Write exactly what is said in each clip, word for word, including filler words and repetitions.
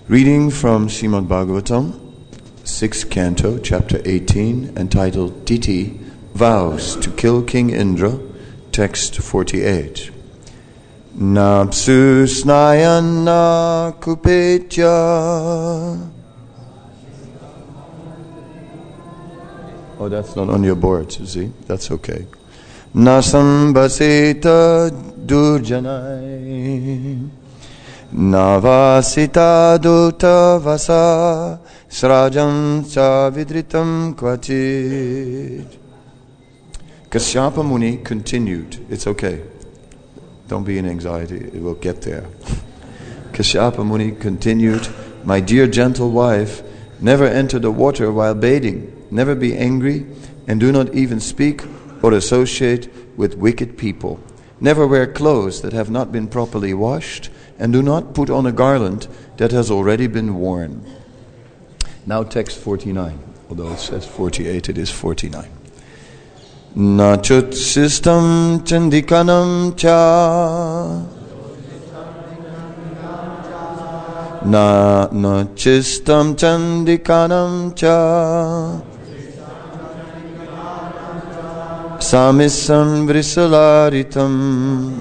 Reading from Srimad Bhagavatam, sixth canto, chapter eighteen, entitled Diti vows to kill King Indra, text forty-eight. Napsu snayana kupetya. Oh, that's not on your board, you see? That's okay. Nasambasita durjanai. Navasita duta vasa srajam sa vidritam kvachit. Kashyapa Muni continued. It's okay. Don't be in anxiety. It will get there. Kashyapa Muni continued, my dear gentle wife, never enter the water while bathing. Never be angry, and do not even speak or associate with wicked people. Never wear clothes that have not been properly washed, and do not put on a garland that has already been worn. Now text forty-nine, although it says forty-eight, it is forty-nine. Nachut sistam chandikanam cha. Na nachistam chandikanam cha. Samisam vrisalaritam.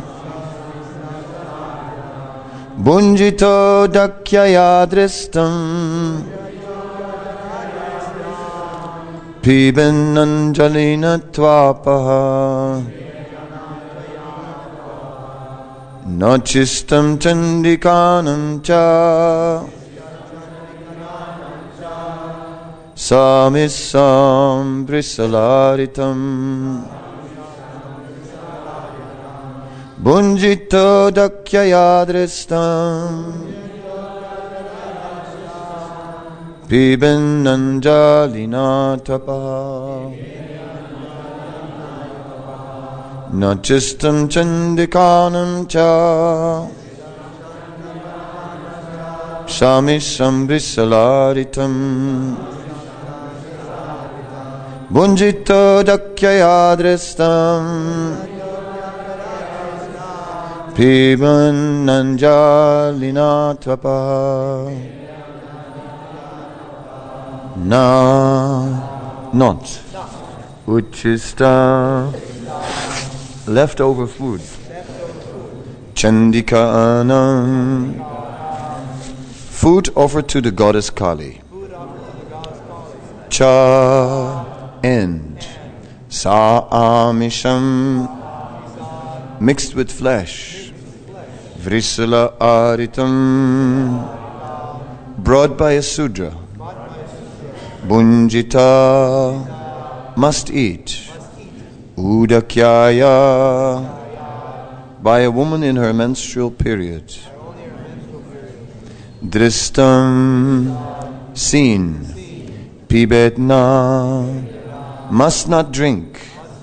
Bunjito dakyayadristam. Piben anjalina tvapaha. Nachistam chandikanam cha. Samisam vrisalaritam. Bunjito dakyayadristam. Piben anjalina tapaha. Nachistam chandikanam cha. Samisam vrisalaritam. Bunjito dakyayadristam. Piban anjalina tapa. Na not uchista leftover food. Chandika anam food offered to the goddess Kali. Cha end. Sa amisham mixed with flesh. Vrisala aritam brought by a Sudra. Bunjita must eat. Udakyaya by a woman in her menstrual period. Dristam seen. Pibetna must not drink.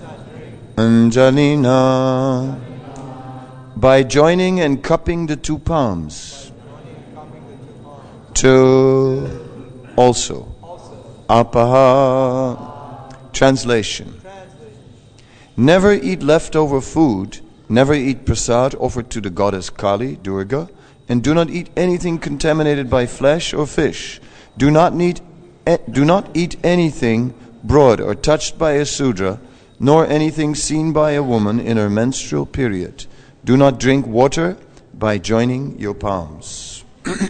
Anjalina by joining and cupping the two palms. To also. Apaha. Translation. Never eat leftover food, never eat prasad offered to the goddess Kali, Durga, and do not eat anything contaminated by flesh or fish. Do not need, do not eat anything brought or touched by a Sudra, nor anything seen by a woman in her menstrual period. Do not drink water by joining your palms.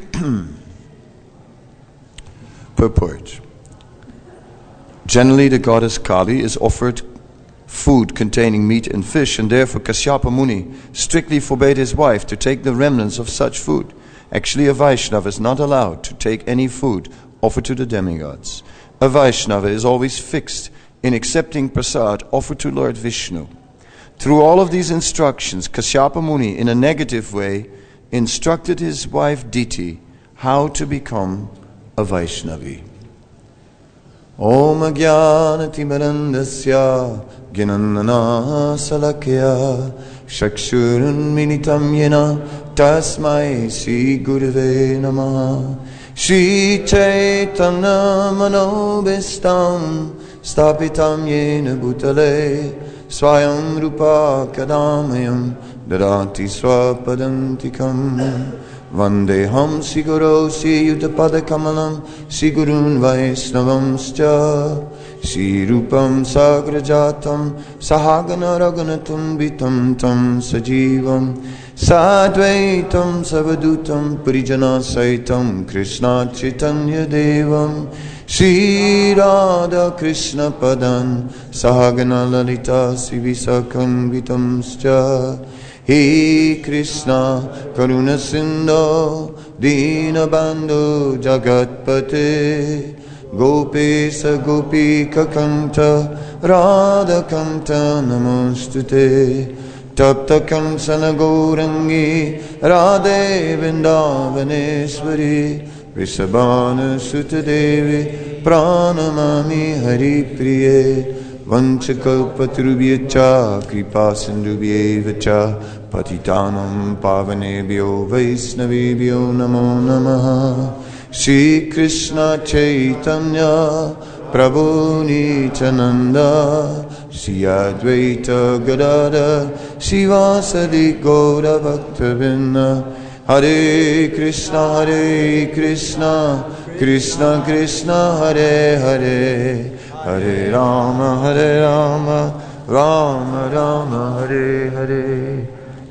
Purport. Generally, the goddess Kali is offered food containing meat and fish, and therefore Kashyapa Muni strictly forbade his wife to take the remnants of such food. Actually, a Vaishnava is not allowed to take any food offered to the demigods. A Vaishnava is always fixed in accepting prasad offered to Lord Vishnu. Through all of these instructions, Kashyapa Muni, in a negative way, instructed his wife Diti how to become a Vaishnavi. Om Jnanati Marandasya Gnanana Salakya Shakshurun Minitam Yena Tasmai Sri Gurave Namaha Shri Chaitanya Manobhistam Stapitam Yena Bhutale Swayam Rupa Kadamayam Dadati Swapadantikam Vandeham Siguro Siyudapada Kamalam Sigurun Vaisnavamscha Sri Rupam Sagrajatam Sahagana Raganatum Vitam Tam Sajivam Sadvaitam Savadutam Parijana Saitam Krishna Chaitanya Devam Sri Radha Krishna Padan Sahagana Lalita Sivisakam Vitamscha He Krishna Karuna Sindhu Dina Bandhu Jagatpate Gopesa Gopika Kanta Radha Kanta Namostute Tapta Kansana Gourangi Radhe Vrindavaneshwari Rishabhana Sutta Devi Pranamami Hari Priye Vanchakalpatrubhyacha Kripa Sindhubhyevacha Patitanam Pavanebhyo Vaisnavebhyo Namo Namaha Shri Krishna Chaitanya Prabhu Nityananda Shri Advaita Gadadhar Sivasadi Gaura Bhaktavinda Hare Krishna Hare Krishna Krishna Krishna Hare Hare Hare Rama Hare Rama Rama Rama Hare Hare.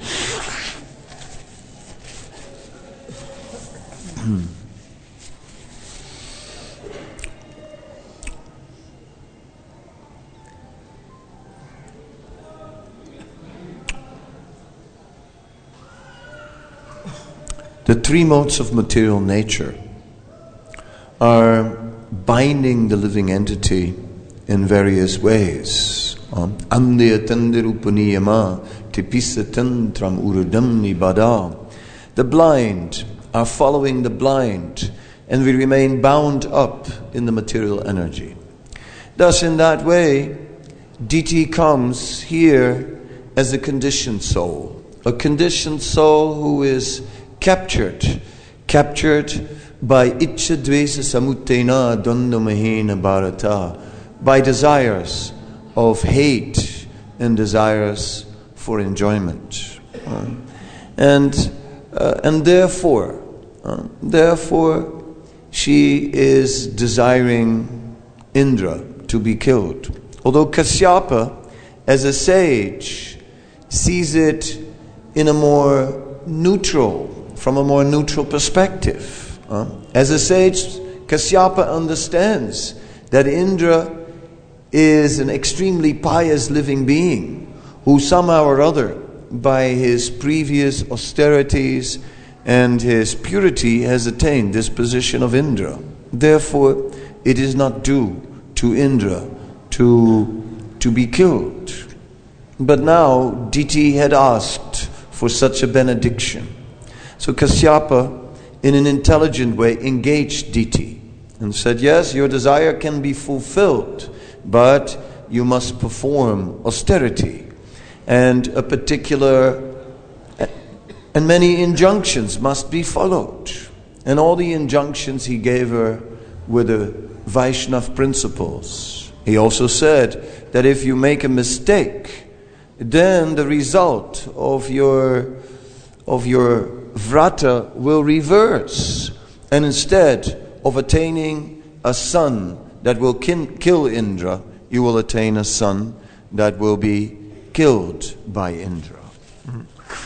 The three modes of material nature are binding the living entity in various ways. Andya tandirupaniyama tipisa tantram urudam nibada. The blind are following the blind, and we remain bound up in the material energy. Thus, in that way, Diti comes here as a conditioned soul, a conditioned soul who is captured, captured by Ichcha Dvesa Samutena Dandamahena Bharata, by desires of hate and desires for enjoyment. Uh, and uh, and therefore, uh, therefore, she is desiring Indra to be killed. Although Kasyapa, as a sage, sees it in a more neutral, from a more neutral perspective. Uh, as a sage, Kasyapa understands that Indra is an extremely pious living being who somehow or other, by his previous austerities and his purity, has attained this position of Indra. Therefore, it is not due to Indra to, to be killed. But now, Diti had asked for such a benediction. So Kasyapa, in an intelligent way, engaged Diti and said, yes, your desire can be fulfilled, but you must perform austerity. And a particular, and many injunctions must be followed. And all the injunctions he gave her were the Vaishnava principles. He also said that if you make a mistake, then the result of your of your vrata will reverse, and instead of attaining a son that will kin- kill Indra, you will attain a son that will be killed by Indra. Mm-hmm.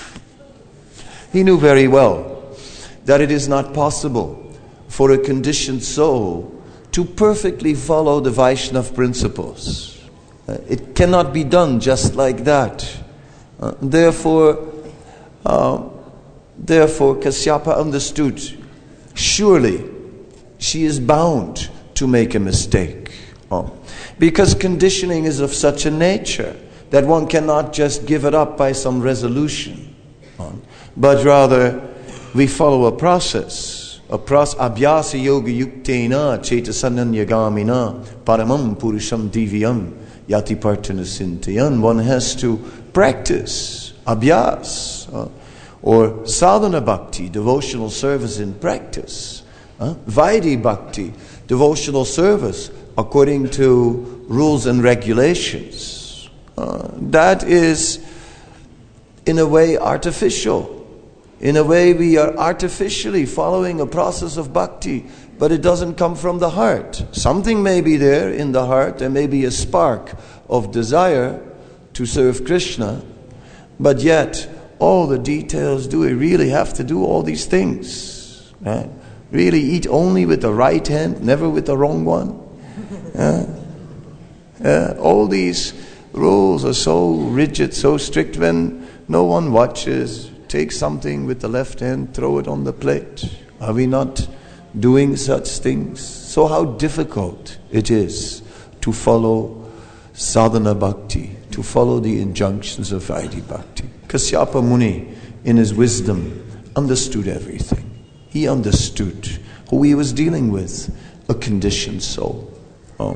He knew very well that it is not possible for a conditioned soul to perfectly follow the Vaishnava principles. Uh, it cannot be done just like that. Uh, therefore, uh, Therefore, Kasyapa understood, surely she is bound to make a mistake. Oh. Because conditioning is of such a nature that one cannot just give it up by some resolution. Oh. But rather, we follow a process. A process. Abhyasa yoga yuktena chetasananyagamina paramam purusham divyam yati partana sintayan. One has to practice abhyas. Oh. Or sadhana bhakti, devotional service in practice. Uh, Vaidhi bhakti, devotional service according to rules and regulations. Uh, that is, in a way, artificial. In a way, we are artificially following a process of bhakti, but it doesn't come from the heart. Something may be there in the heart. There may be a spark of desire to serve Krishna, but yet all the details, do we really have to do all these things? Right? Really eat only with the right hand, never with the wrong one? Uh, uh, all these rules are so rigid, so strict. When no one watches, take something with the left hand, throw it on the plate. Are we not doing such things? So how difficult it is to follow sadhana bhakti, to follow the injunctions of Vaidhi bhakti. Kasyapa Muni, in his wisdom, understood everything. He understood who he was dealing with, a conditioned soul. Oh.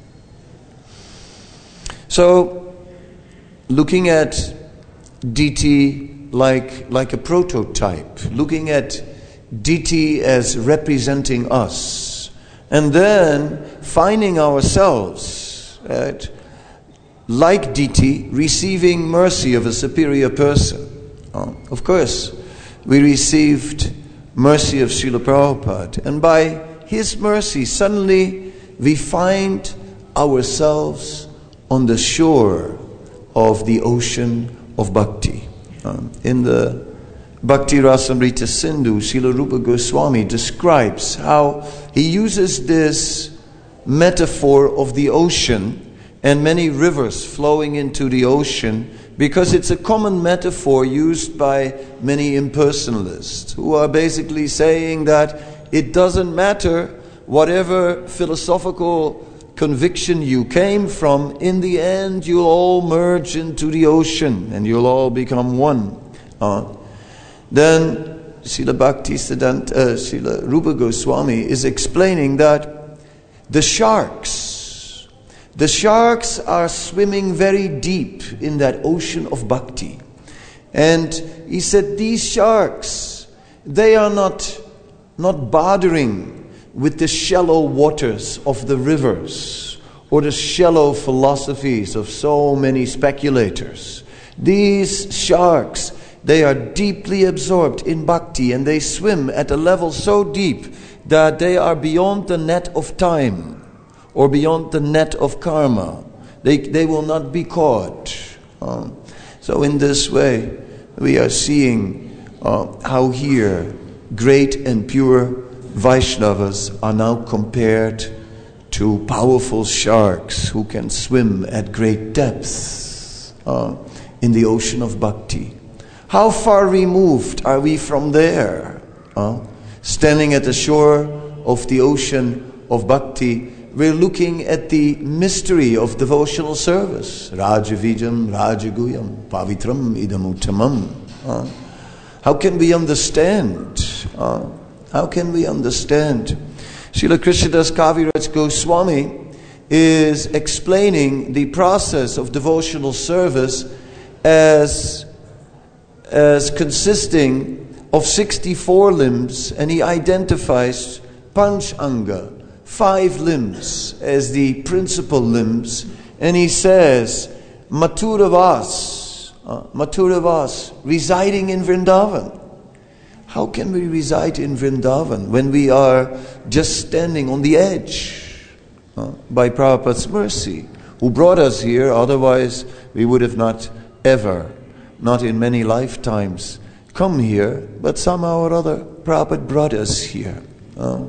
So, looking at D T like, like a prototype, looking at D T as representing us, and then finding ourselves, right, like D T, receiving mercy of a superior person. Oh. Of course, we received mercy of Srila Prabhupada, and by his mercy, suddenly we find ourselves on the shore of the ocean of bhakti. Um, in the Bhakti Rasamrita Sindhu, Srila Rupa Goswami describes how he uses this metaphor of the ocean and many rivers flowing into the ocean, because it's a common metaphor used by many impersonalists who are basically saying that it doesn't matter whatever philosophical conviction you came from, in the end you'll all merge into the ocean and you'll all become one. Uh, then Srila Bhakti Siddhanta, uh, Srila Rupa Goswami is explaining that the sharks, the sharks are swimming very deep in that ocean of bhakti. And he said these sharks, they are not, not bothering with the shallow waters of the rivers or the shallow philosophies of so many speculators. These sharks, they are deeply absorbed in bhakti, and they swim at a level so deep that they are beyond the net of time or beyond the net of karma. They, they will not be caught. Um, so in this way, we are seeing uh, how here great and pure Vaishnavas are now compared to powerful sharks who can swim at great depths uh, in the ocean of bhakti. How far removed are we from there? Uh, standing at the shore of the ocean of bhakti, we're looking at the mystery of devotional service. Rajavijam, Rajaguyam, Pavitram, Idam Uttamam. Uh, how can we understand? Uh, How can we understand? Srila Krishnadas Kaviraj Goswami is explaining the process of devotional service as, as consisting of sixty-four limbs, and he identifies Panch Anga, five limbs, as the principal limbs, and he says Mathuravas, uh, Mathuravas, residing in Vrindavan. How can we reside in Vrindavan when we are just standing on the edge? Uh, by Prabhupada's mercy, who brought us here, otherwise we would have not ever, not in many lifetimes, come here, but somehow or other Prabhupada brought us here. Uh,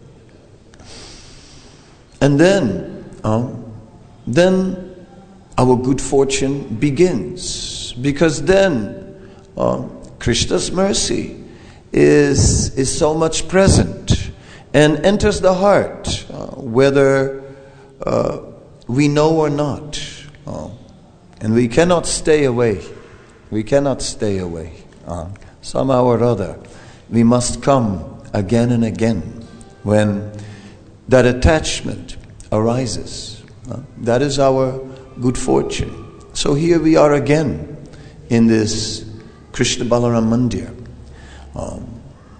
and then, uh, then our good fortune begins, because then uh, Krishna's mercy is is so much present and enters the heart, uh, whether uh, we know or not. Uh, and we cannot stay away. We cannot stay away. Uh, somehow or other, we must come again and again when that attachment arises. Uh, that is our good fortune. So here we are again in this Krishna Balaram Mandir. Um,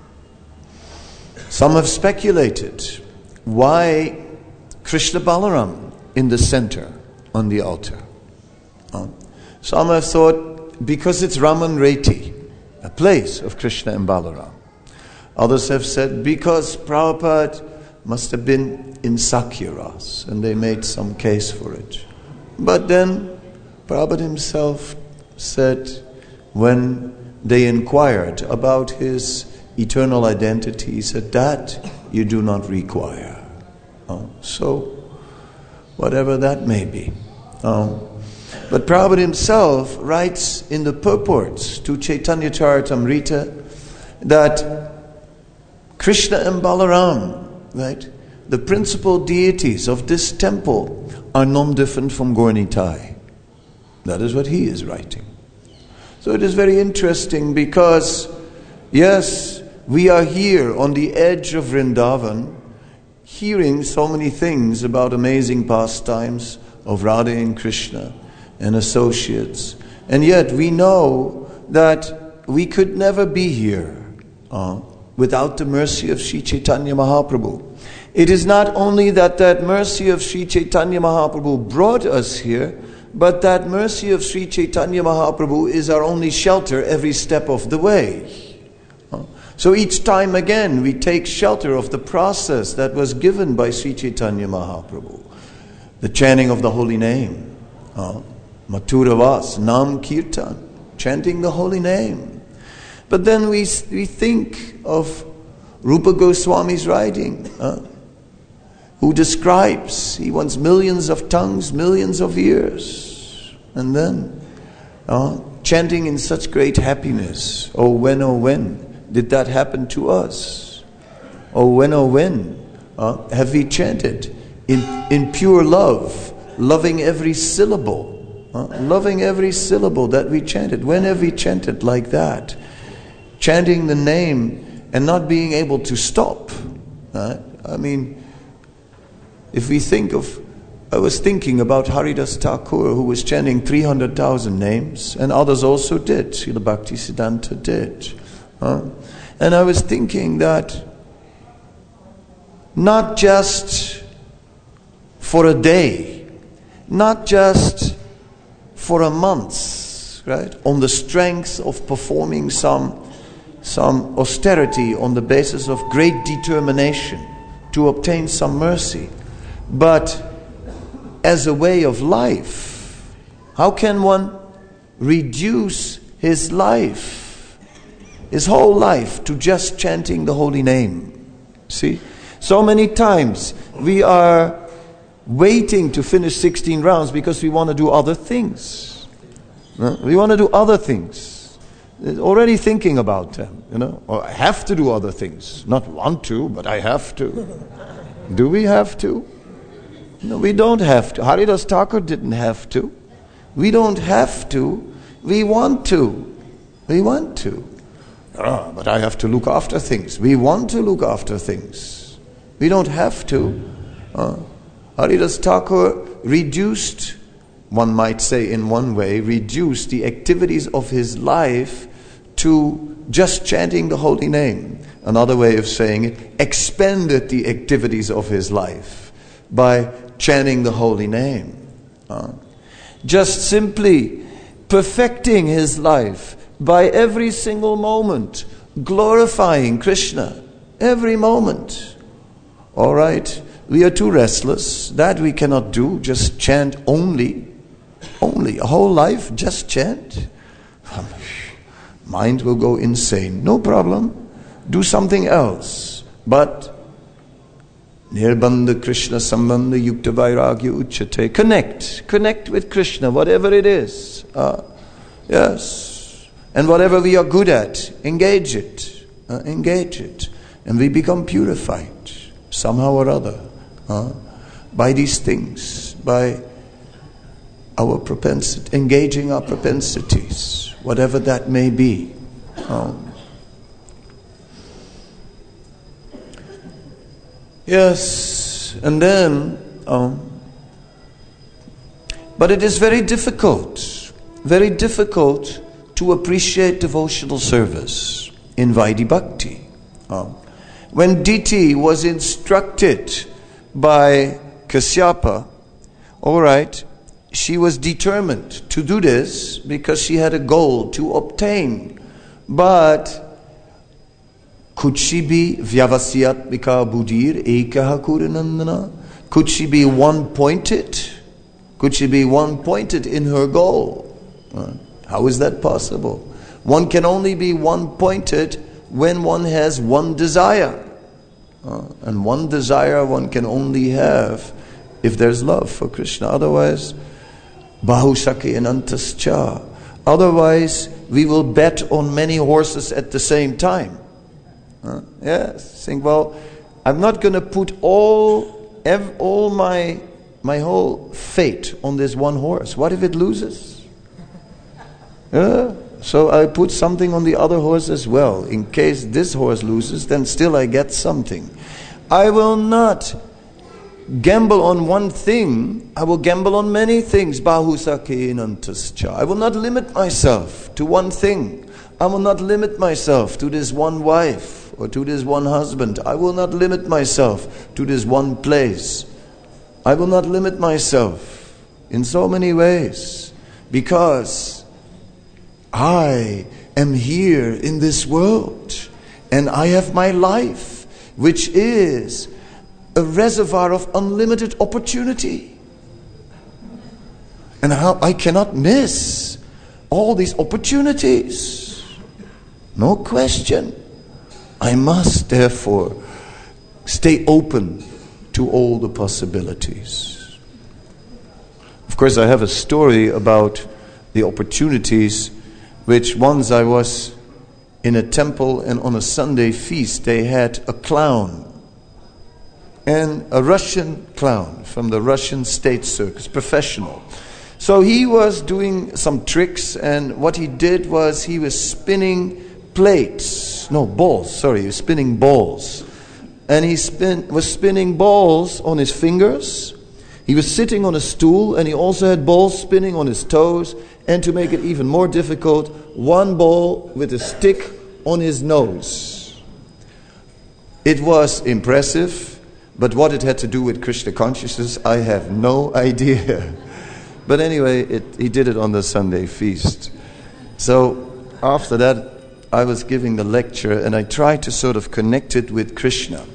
some have speculated why Krishna Balaram in the center on the altar. Um, some have thought because it's Raman Reti. a place of Krishna and Balaram. Others have said because Prabhupada must have been in Sakya-ras, and they made some case for it. But then Prabhupada himself said, when they inquired about his eternal identity, he said, that you do not require. Oh, so, whatever that may be. Um, but Prabhupada himself writes in the purports to Chaitanya Charitamrita that Krishna and Balaram, right, the principal deities of this temple, are non-different from Gaur Nitai. That is what he is writing. So it is very interesting because, yes, we are here on the edge of Vrindavan, hearing so many things about amazing pastimes of Radha and Krishna and associates. And yet we know that we could never be here uh, without the mercy of Sri Chaitanya Mahaprabhu. It is not only that that mercy of Sri Chaitanya Mahaprabhu brought us here, but that mercy of Sri Chaitanya Mahaprabhu is our only shelter every step of the way. Uh, so each time again we take shelter of the process that was given by Sri Chaitanya Mahaprabhu. The chanting of the holy name. Uh, Mathura Vas, Nam Kirtan, chanting the holy name. But then we we think of Rupa Goswami's writing, uh, who describes, he wants millions of tongues, millions of ears. And then uh, chanting in such great happiness. Oh when, oh when did that happen to us? Oh when, oh when uh, have we chanted in, in pure love, loving every syllable. Uh, loving every syllable that we chanted. When have we chanted like that? Chanting the name and not being able to stop. Uh, I mean, if we think of, I was thinking about Haridas Thakur, who was chanting three hundred thousand names, and others also did. Srila Bhaktisiddhanta did. Uh, and I was thinking that not just for a day, not just for a month, right? On the strength of performing some some austerity on the basis of great determination to obtain some mercy, but as a way of life. How can one reduce his life, his whole life, to just chanting the holy name? See, so many times we are waiting to finish sixteen rounds because we want to do other things. Uh, we want to do other things. Already thinking about them, you know. Or I have to do other things. Not want to, but I have to. Do we have to? No, we don't have to. Haridas Thakur didn't have to. We don't have to. We want to. We want to. Ah, but I have to look after things. We want to look after things. We don't have to. Uh, Haridas Thakur reduced, one might say in one way, reduced the activities of his life to just chanting the holy name. Another way of saying it, expanded the activities of his life by chanting the holy name. Uh, just simply perfecting his life by every single moment, glorifying Krishna every moment. All right. We are too restless. That we cannot do. Just chant only. Only. A whole life, just chant. Mind will go insane. No problem. Do something else. But Nirbandha Krishna Sambandha Yukta Vairagya Uchate. Connect. Connect with Krishna, whatever it is. Uh, yes. And whatever we are good at, engage it. Uh, engage it. And we become purified. Somehow or other. Uh, by these things, by our propensity, engaging our propensities, whatever that may be. Um, yes, and then, um, but it is very difficult, very difficult to appreciate devotional service in Vaidhi Bhakti. Um, when Diti was instructed by Kasyapa, all right, she was determined to do this because she had a goal to obtain But could she be Vyavasyatmika Buddhir Ekaha Kurinandana? Could she be one-pointed? Could she be one-pointed in her goal? Uh, how is that possible? One can only be one-pointed when one has one desire. Uh, and one desire one can only have if there's love for Krishna. Otherwise, Bahusaki Anantascha. Otherwise, we will bet on many horses at the same time. Uh, yes, think, well, I'm not going to put all, ev- all my, my whole fate on this one horse. What if it loses? Uh, so I put something on the other horse as well. In case this horse loses, then still I get something. I will not gamble on one thing. I will gamble on many things. Bahusake inantascha. I will not limit myself to one thing. I will not limit myself to this one wife or to this one husband. I will not limit myself to this one place. I will not limit myself in so many ways, because I am here in this world and I have my life, which is a reservoir of unlimited opportunity. And how I cannot miss all these opportunities. No question. I must therefore stay open to all the possibilities. Of course, I have a story about the opportunities, which once I was in a temple and on a Sunday feast they had a clown. And a Russian clown from the Russian state circus, professional. So he was doing some tricks, and what he did was he was spinning plates, no balls, sorry, he was spinning balls. And he spin, was spinning balls on his fingers. He was sitting on a stool, and he also had balls spinning on his toes. And to make it even more difficult, one ball with a stick on his nose. It was impressive. But what it had to do with Krishna consciousness, I have no idea. But anyway, it, he did it on the Sunday feast. So after that, I was giving the lecture and I tried to sort of connect it with Krishna.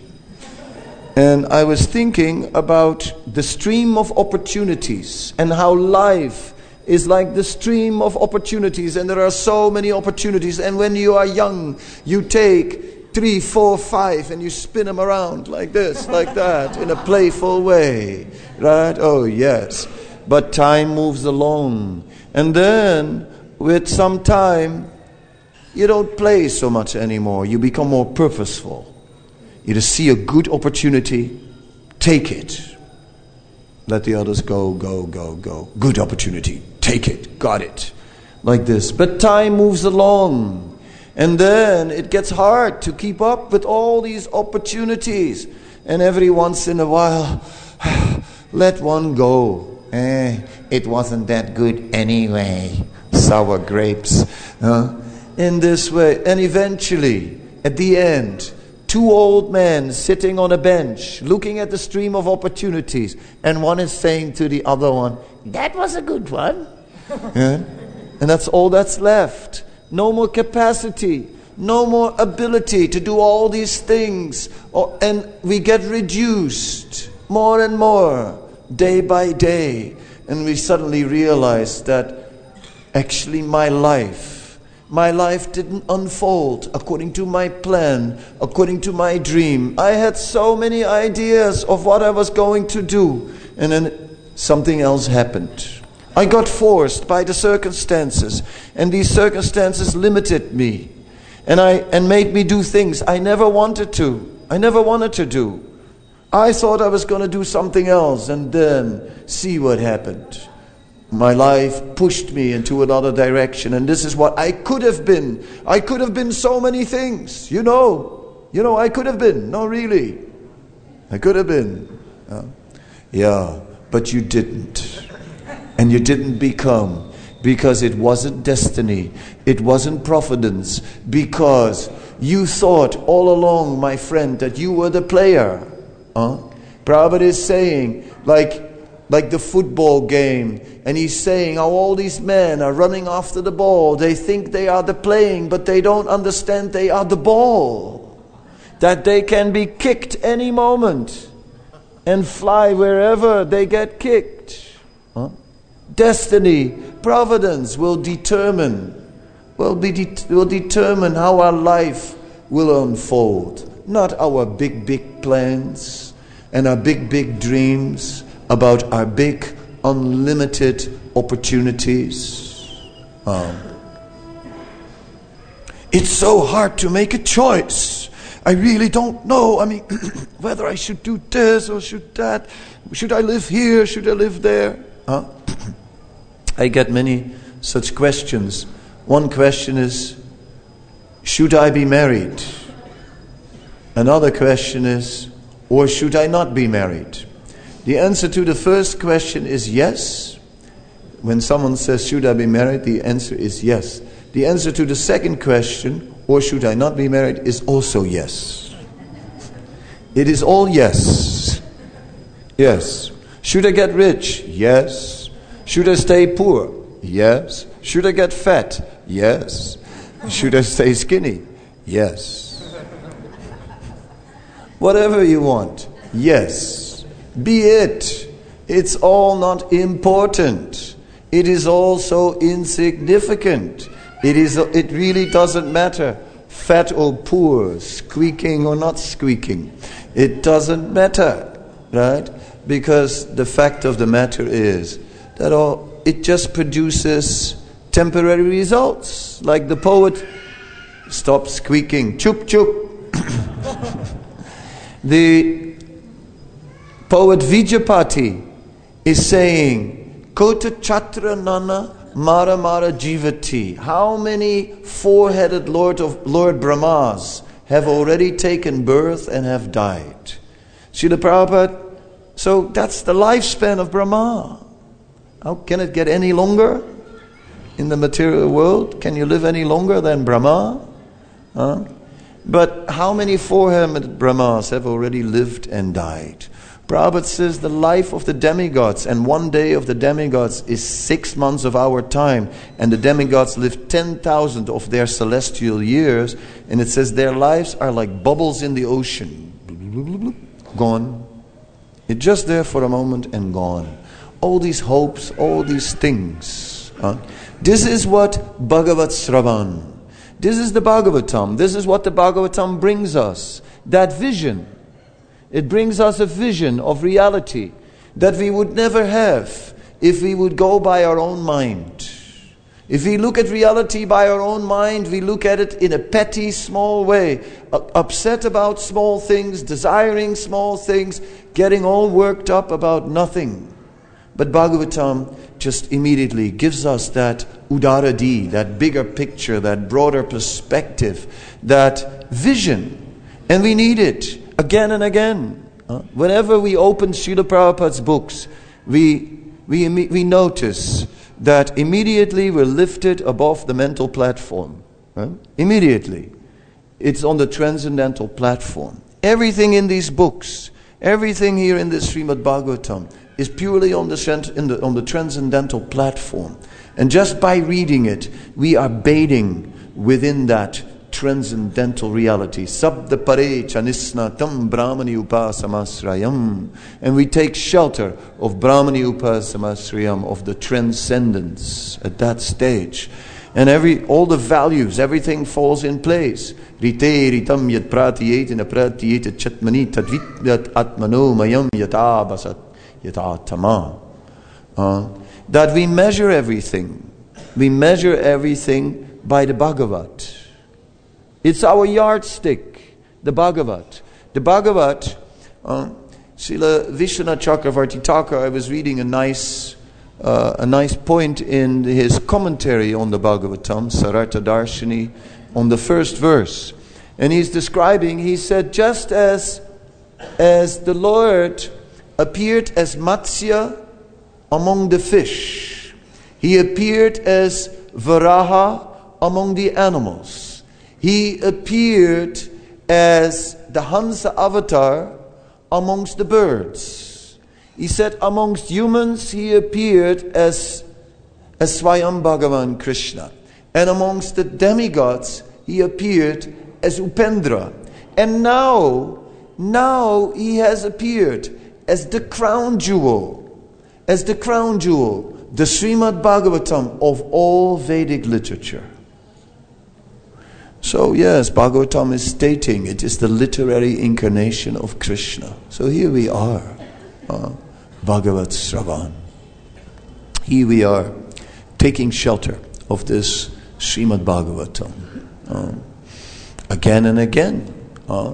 And I was thinking about the stream of opportunities and how life is like the stream of opportunities, and there are so many opportunities. And when you are young, you take three, four, five, and you spin them around like this, like that, in a playful way, right? Oh, yes. But time moves along. And then, with some time, you don't play so much anymore. You become more purposeful. You just see a good opportunity, take it. Let the others go, go, go, go. Good opportunity, take it, got it. Like this. But time moves along. And then it gets hard to keep up with all these opportunities. And every once in a while, let one go. Eh, it wasn't that good anyway. Sour grapes. Huh? In this way. And eventually, at the end, two old men sitting on a bench, looking at the stream of opportunities. And one is saying to the other one, that was a good one. Yeah? And that's all that's left. No more capacity, no more ability to do all these things. Or, and we get reduced more and more, day by day. And we suddenly realize that actually my life, my life didn't unfold according to my plan, according to my dream. I had so many ideas of what I was going to do. And then something else happened. I got forced by the circumstances, and these circumstances limited me, and I and made me do things I never wanted to. I never wanted to do. I thought I was going to do something else, and then see what happened. My life pushed me into another direction, and this is what I could have been. I could have been so many things, you know. You know, I could have been. No, really. I could have been. Uh, yeah, but you didn't. And you didn't become, because it wasn't destiny, it wasn't providence, because you thought all along, my friend, that you were the player. Huh? Prabhupada is saying, like, like the football game. And he's saying how all these men are running after the ball. They think they are the playing, but they don't understand they are the ball. That they can be kicked any moment and fly wherever they get kicked. Huh? Destiny, providence will determine, will be de- will determine how our life will unfold. Not our big, big plans and our big, big dreams about our big, unlimited opportunities. Um, it's so hard to make a choice. I really don't know. I mean, whether I should do this or should that. Should I live here? Should I live there? Huh? I get many such questions. One question is, should I be married? Another question is, or should I not be married? The answer to the first question is yes. When someone says, should I be married? The answer is yes. The answer to the second question, or should I not be married, is also yes. It is all yes. Yes. Should I get rich? Yes. Should I stay poor? Yes. Should I get fat? Yes. Should I stay skinny? Yes. Whatever you want. Yes. Be it. It's all not important. It is also insignificant. It is. It really doesn't matter. Fat or poor, squeaking or not squeaking. It doesn't matter, right? Because the fact of the matter is that all, it just produces temporary results. Like the poet, stop squeaking, chup chup. The poet Vijayapati is saying, Kota Chatra Nana Mara Mara Jivati. How many four-headed Lord of Lord Brahmas have already taken birth and have died? Srila Prabhupada, so that's the lifespan of Brahma. How can it get any longer in the material world? Can you live any longer than Brahma? Huh? But how many four-headed Brahmas have already lived and died? Prabhupada says the life of the demigods and one day of the demigods is six months of our time, and the demigods live ten thousand of their celestial years, and it says their lives are like bubbles in the ocean. Gone. It's just there for a moment and gone. All these hopes, all these things. Huh? This is what Bhagavat Sravan. This is the Bhagavatam. This is what the Bhagavatam brings us. That vision. It brings us a vision of reality that we would never have if we would go by our own mind. If we look at reality by our own mind, we look at it in a petty, small way. Upset about small things, desiring small things, getting all worked up about nothing. But Bhagavatam just immediately gives us that udaradi, that bigger picture, that broader perspective, that vision. And we need it again and again. Uh, whenever we open Srila Prabhupada's books, we, we, we notice that immediately we're lifted above the mental platform. Uh, immediately. It's on the transcendental platform. Everything in these books, everything here in this Srimad Bhagavatam is purely on the, in the, on the transcendental platform. And just by reading it, we are bathing within that transcendental reality. Sabda pare chanisna tam brahmani upasamasrayam. And we take shelter of brahmani upasamasrayam, of the transcendence at that stage. And every all the values, everything falls in place. Rite ritam yat pratiyet na pratiyet chatmani tadvit yat atmano mayam yatabasat yatatama. Uh, that we measure everything. We measure everything by the Bhagavat. It's our yardstick, the Bhagavat. The Bhagavat, uh, Srila Vishwanath Chakravarti Thakur, I was reading a nice uh, a nice point in his commentary on the Bhagavatam, Sarartha Darshini, on the first verse. And he's describing, he said, just as, as the Lord appeared as Matsya among the fish, He appeared as Varaha among the animals. He appeared as the Hansa avatar amongst the birds. He said, amongst humans he appeared as, as Swayam Bhagavan Krishna. And amongst the demigods he appeared as Upendra. And now, now he has appeared as the crown jewel, as the crown jewel, the Srimad Bhagavatam of all Vedic literature. So yes, Bhagavatam is stating it is the literary incarnation of Krishna. So here we are, uh, Bhagavat Sravan. Here we are, taking shelter of this Srimad Bhagavatam. Uh, again and again. Uh,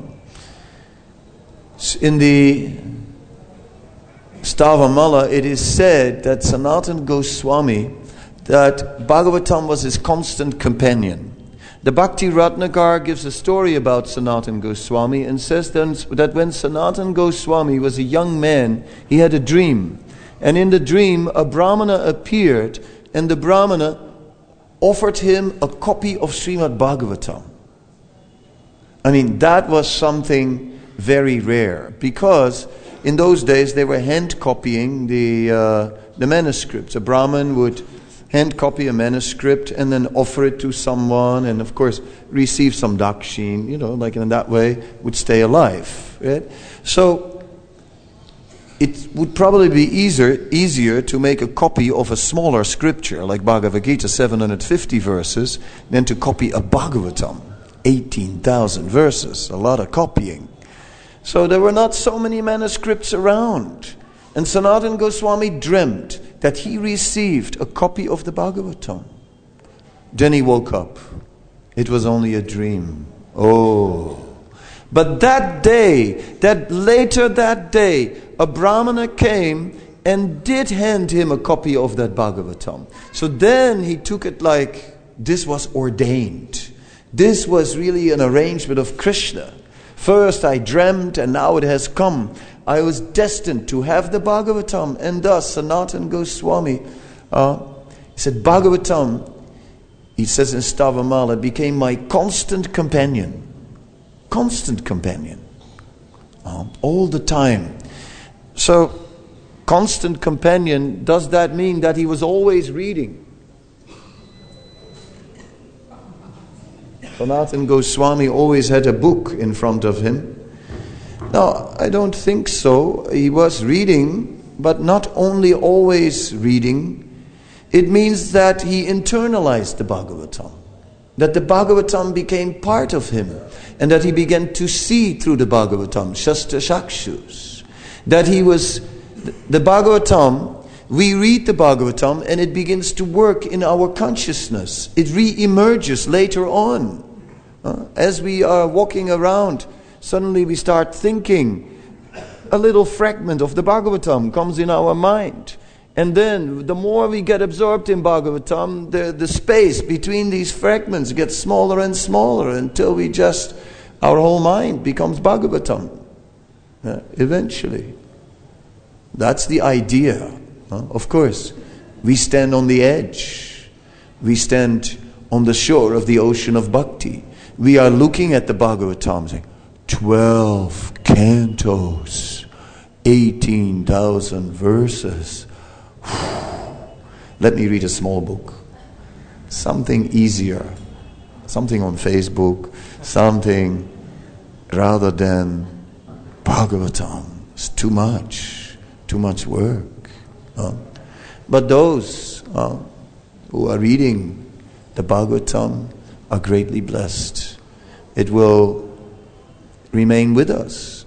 in the Stavamala, it is said that Sanatana Goswami, that Bhagavatam was his constant companion. The Bhakti Ratnakar gives a story about Sanatana Goswami and says that when Sanatana Goswami was a young man, he had a dream. And in the dream, a Brahmana appeared, and the Brahmana offered him a copy of Srimad Bhagavatam. I mean, that was something very rare, because in those days they were hand copying the uh, the manuscripts. A Brahmin would hand copy a manuscript and then offer it to someone, and of course receive some dakshin, you know, like in that way would stay alive. Right? So it would probably be easier easier to make a copy of a smaller scripture like Bhagavad Gita, seven hundred fifty verses, than to copy a Bhagavatam, eighteen thousand verses, a lot of copying. So there were not so many manuscripts around. And Sanatana Goswami dreamt that he received a copy of the Bhagavatam. Then he woke up. It was only a dream. Oh. But that day, that later that day, a Brahmana came and did hand him a copy of that Bhagavatam. So then he took it like this was ordained. This was really an arrangement of Krishna. First I dreamt and now it has come. I was destined to have the Bhagavatam. And thus Sanatana Goswami, uh, he said, Bhagavatam, he says in Stavamala, became my constant companion. Constant companion. Uh, all the time. So, constant companion, does that mean that he was always reading? Sanatana Goswami always had a book in front of him. No, I don't think so. He was reading, but not only always reading. It means that he internalized the Bhagavatam. That the Bhagavatam became part of him. And that he began to see through the Bhagavatam, Shastra Chakshus. That he was, the Bhagavatam, we read the Bhagavatam and it begins to work in our consciousness. It re-emerges later on. Uh, as we are walking around, suddenly we start thinking, a little fragment of the Bhagavatam comes in our mind. And then the more we get absorbed in Bhagavatam, the, the space between these fragments gets smaller and smaller until we just, our whole mind becomes Bhagavatam. Uh, eventually. That's the idea. Uh, of course, we stand on the edge. We stand on the shore of the ocean of bhakti. We are looking at the Bhagavatam saying, twelve cantos, eighteen thousand verses. Let me read a small book. Something easier. Something on Facebook. Something rather than Bhagavatam. It's too much. Too much work. Uh, but those uh, who are reading the Bhagavatam are greatly blessed. It will remain with us.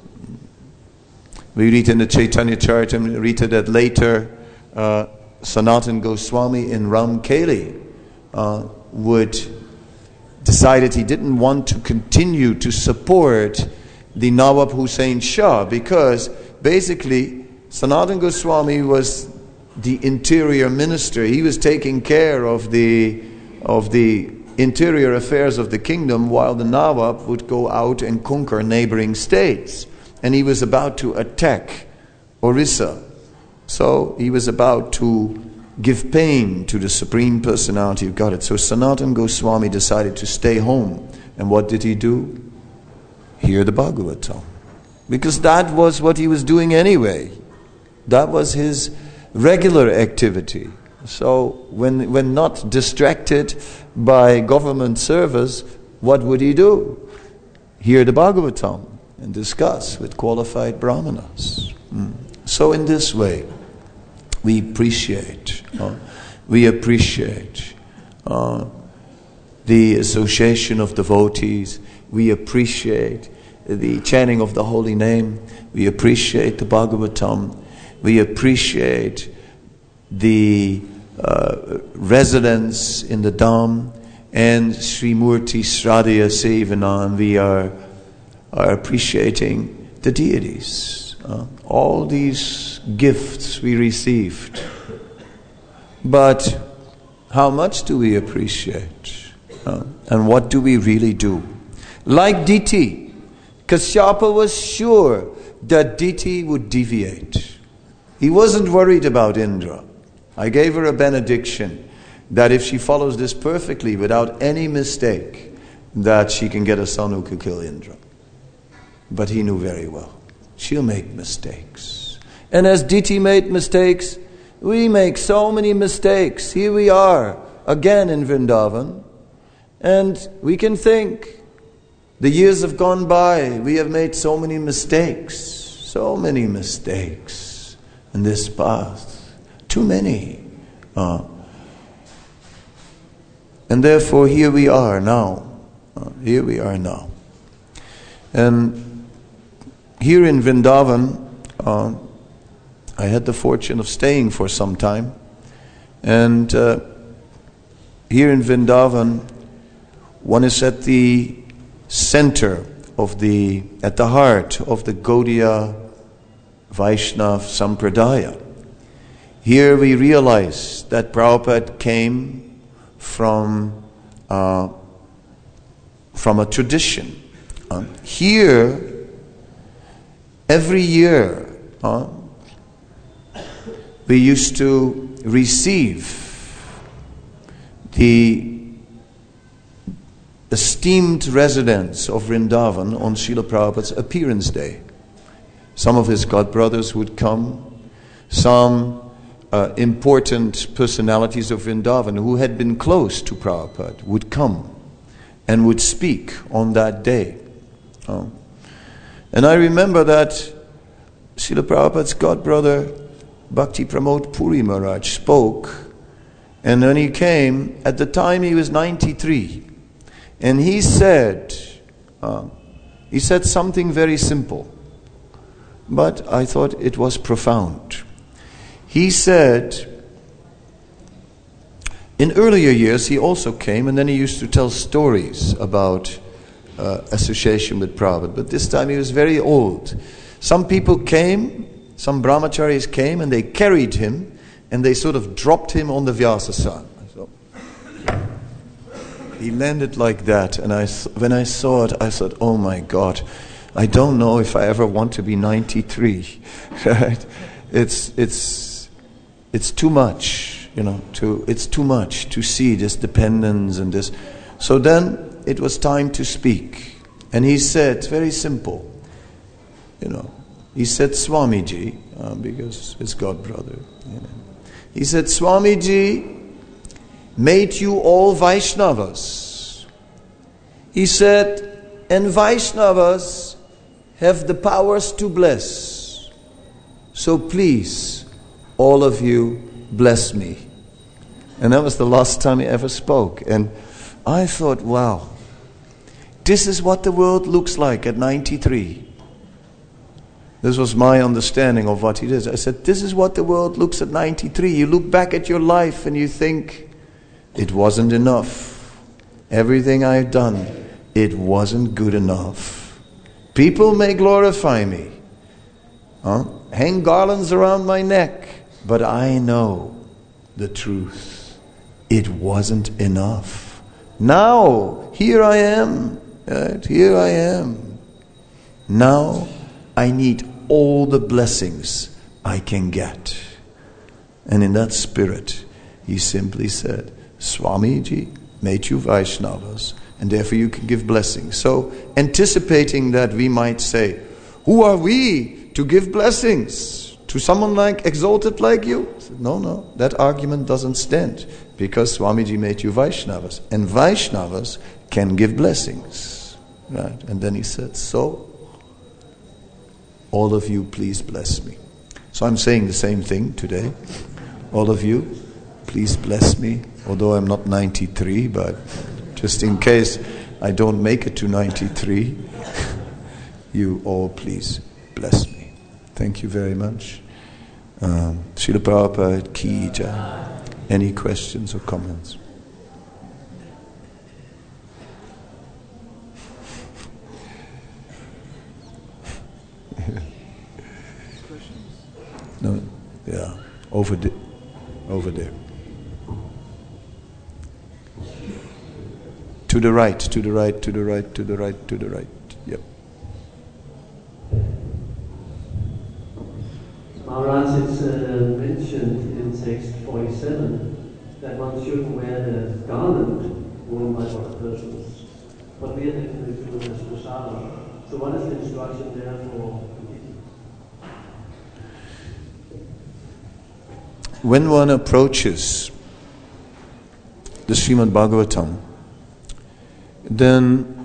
We read in the Chaitanya Charitamrita that later uh, Sanatana Goswami in Ramkeli uh, would decided he didn't want to continue to support the Nawab Hussain Shah, because basically Sanatana Goswami was the interior minister. He was taking care of the of the interior affairs of the kingdom, while the Nawab would go out and conquer neighboring states. And he was about to attack Orissa. So he was about to give pain to the Supreme Personality of Godhead. So Sanatana Goswami decided to stay home. And what did he do? Hear the Bhagavatam. Because that was what he was doing anyway. That was his regular activity. So when when not distracted by government service, what would he do? Hear the Bhagavatam and discuss with qualified brahmanas. Mm. So in this way, we appreciate, uh, we appreciate uh, the association of devotees. We appreciate the chanting of the holy name. We appreciate the Bhagavatam. We appreciate the uh, residence in the Dham and Sri Murti Shraddhaya Sevanam. We are, are appreciating the deities. Uh, all these gifts we received. But how much do we appreciate? Uh, and what do we really do? Like Diti, Kashyapa was sure that Diti would deviate. He wasn't worried about Indra. I gave her a benediction that if she follows this perfectly without any mistake, that she can get a son who could kill Indra. But he knew very well, she'll make mistakes. And as Diti made mistakes, we make so many mistakes. Here we are, again in Vrindavan, and we can think, the years have gone by, we have made so many mistakes, so many mistakes in this path, too many. Uh, and therefore here we are now, uh, here we are now. And here in Vrindavan, uh, I had the fortune of staying for some time, and uh, here in Vrindavan, one is at the center of the, at the heart of the Gaudiya Vaishnav Sampradaya. Here we realize that Prabhupada came from uh, from a tradition. Uh, here, every year, uh, we used to receive the esteemed residents of Vrindavan on Srila Prabhupada's appearance day. Some of his godbrothers would come, some uh, important personalities of Vrindavan who had been close to Prabhupada would come and would speak on that day. Uh, and I remember that Srila Prabhupada's godbrother Bhakti Pramod Puri Maharaj spoke, and when he came, at the time he was ninety-three, and he said, uh, he said something very simple, but I thought it was profound. He said, in earlier years he also came, and then he used to tell stories about uh, association with Prabhupada, but this time he was very old. Some people came, some brahmacharis came, and they carried him, and they sort of dropped him on the Vyasasana. He landed like that, and I, when I saw it, I thought, oh my God, I don't know if I ever want to be ninety-three. Right? It's it's it's too much, you know. To it's too much to see this dependence and this. So then it was time to speak, and he said, very simple, you know. He said, Swamiji, uh, because it's God brother. You know. He said, Swamiji made you all Vaishnavas. He said, and Vaishnavas have the powers to bless. So please, all of you, bless me. And that was the last time he ever spoke. And I thought, wow, this is what the world looks like at ninety-three. This was my understanding of what he did. I said, this is what the world looks at ninety-three. You look back at your life and you think, it wasn't enough. Everything I've done, it wasn't good enough. People may glorify me, huh? Hang garlands around my neck, but I know the truth. It wasn't enough. Now, here I am. Right? Here I am. Now, I need all the blessings I can get. And in that spirit, he simply said, Swamiji made you Vaishnavas, and therefore you can give blessings. So, anticipating that we might say, who are we to give blessings to someone like exalted like you? I said, no, no, that argument doesn't stand, because Swamiji made you Vaishnavas, and Vaishnavas can give blessings, right? And then he said, so all of you, please bless me. So I'm saying the same thing today. All of you, please bless me. Although I'm not ninety-three, but just in case I don't make it to ninety-three, you all please bless me. Thank you very much. Um, Srila Prabhupada Ki Jai. Any questions or comments? No, yeah, over there, over there. To the right, to the right, to the right, to the right, to the right. Yep. Maharaj, it's uh, mentioned in text forty-seven that one shouldn't wear the garment worn by other persons. But we are definitely doing as prasadam. So what is the instruction there for? When one approaches the Srimad Bhagavatam, then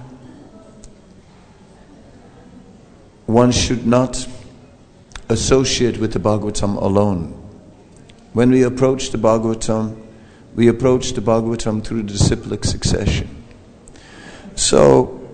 one should not associate with the Bhagavatam alone. When we approach the Bhagavatam, we approach the Bhagavatam through the disciplic succession. So,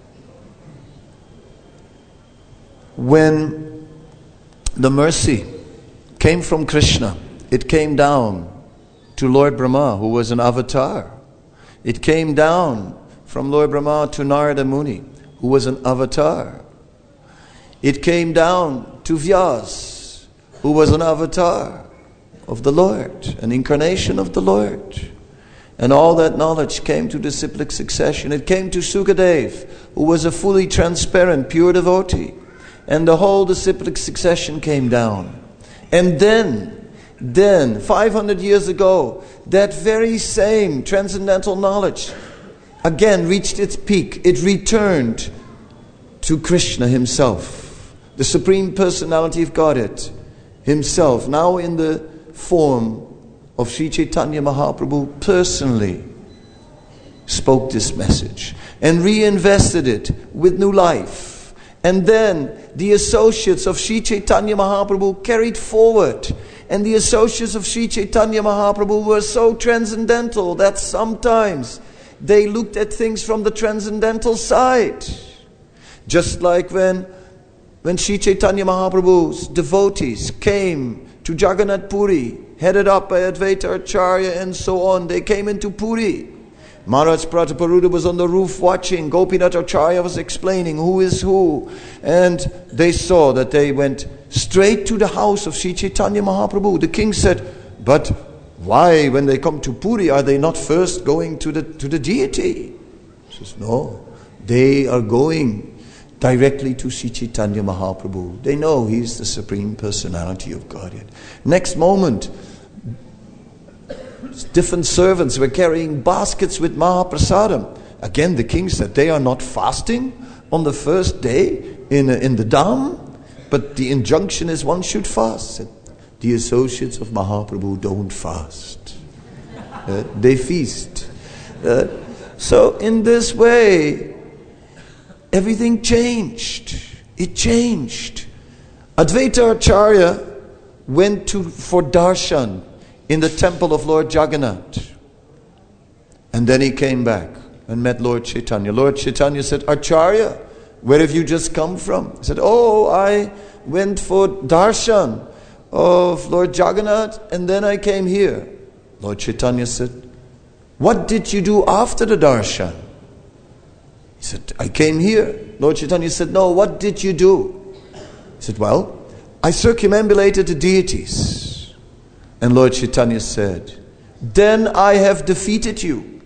when the mercy came from Krishna, it came down to Lord Brahma, who was an avatar. It came down from Lord Brahma to Narada Muni, who was an avatar. It came down to Vyas, who was an avatar of the Lord, an incarnation of the Lord. And all that knowledge came to disciplic succession. It came to Sukadev, who was a fully transparent, pure devotee. And the whole disciplic succession came down. And then, then, five hundred years ago, that very same transcendental knowledge again reached its peak. It returned to Krishna himself, the Supreme Personality of Godhead himself, now in the form of Sri Chaitanya Mahaprabhu, personally spoke this message and reinvested it with new life. And then the associates of Sri Chaitanya Mahaprabhu carried forward. And the associates of Sri Chaitanya Mahaprabhu were so transcendental that sometimes they looked at things from the transcendental side. Just like when, when Sri Chaitanya Mahaprabhu's devotees came to Jagannath Puri, headed up by Advaita Acharya and so on, they came into Puri. Maharaj Prataparuddha was on the roof watching. Gopinath Acharya was explaining who is who. And they saw that they went straight to the house of Sri Chaitanya Mahaprabhu. The king said, but why, when they come to Puri, are they not first going to the to the deity? He says, no, they are going directly to Sri Chaitanya Mahaprabhu. They know he's the Supreme Personality of Godhead. Next moment, different servants were carrying baskets with Mahaprasadam. Again, the king said, they are not fasting on the first day in, in the Dham. But the injunction is one should fast. Said, the associates of Mahaprabhu don't fast. Uh, they feast. Uh, so in this way, everything changed. It changed. Advaita Acharya went to for darshan in the temple of Lord Jagannath. And then he came back and met Lord Chaitanya. Lord Chaitanya said, Acharya, where have you just come from? He said, oh, I went for darshan of Lord Jagannath and then I came here. Lord Chaitanya said, what did you do after the darshan? He said, I came here. Lord Chaitanya said, no, what did you do? He said, well, I circumambulated the deities. And Lord Chaitanya said, then I have defeated you.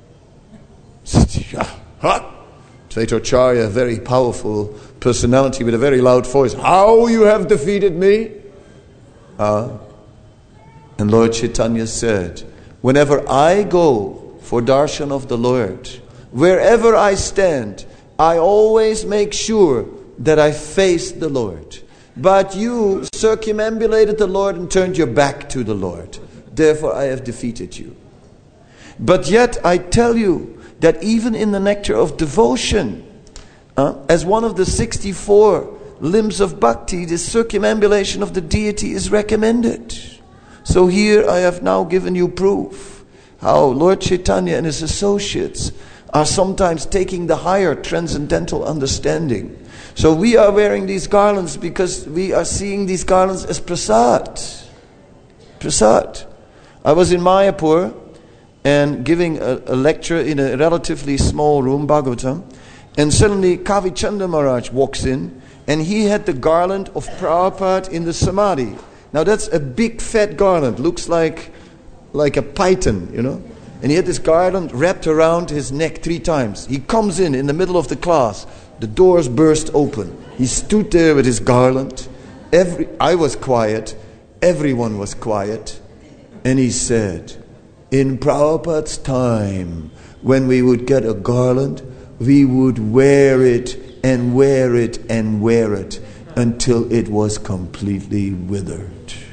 He said, yeah, huh? Advaita Acharya, a very powerful personality with a very loud voice. How you have defeated me? Uh, and Lord Chaitanya said, whenever I go for darshan of the Lord, wherever I stand, I always make sure that I face the Lord. But you circumambulated the Lord and turned your back to the Lord. Therefore I have defeated you. But yet I tell you that even in the nectar of devotion, uh, as one of the sixty-four limbs of bhakti, the circumambulation of the deity is recommended. So here I have now given you proof how Lord Chaitanya and his associates are sometimes taking the higher transcendental understanding. So we are wearing these garlands because we are seeing these garlands as prasad. Prasad. I was in Mayapur and giving a, a lecture in a relatively small room, Bhagavatam, and suddenly Kavi Chanda Maharaj walks in and he had the garland of Prabhupada in the Samadhi. Now that's a big fat garland, looks like like a python, you know. And he had this garland wrapped around his neck three times. He comes in in the middle of the class. The doors burst open. He stood there with his garland. Every I was quiet. Everyone was quiet. And he said, in Prabhupada's time, when we would get a garland, we would wear it and wear it and wear it until it was completely withered.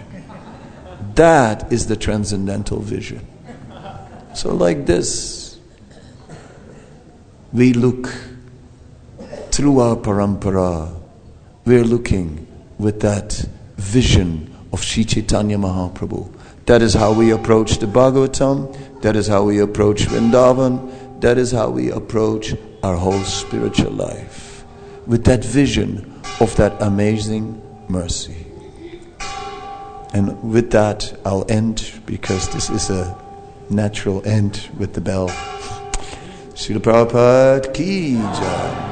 That is the transcendental vision. So like this, we look through our parampara, we're looking with that vision of Sri Chaitanya Mahaprabhu. That is how we approach the Bhagavatam, that is how we approach Vrindavan, that is how we approach our whole spiritual life. With that vision of that amazing mercy. And with that, I'll end, because this is a natural end with the bell. Srila Prabhupada ki jai.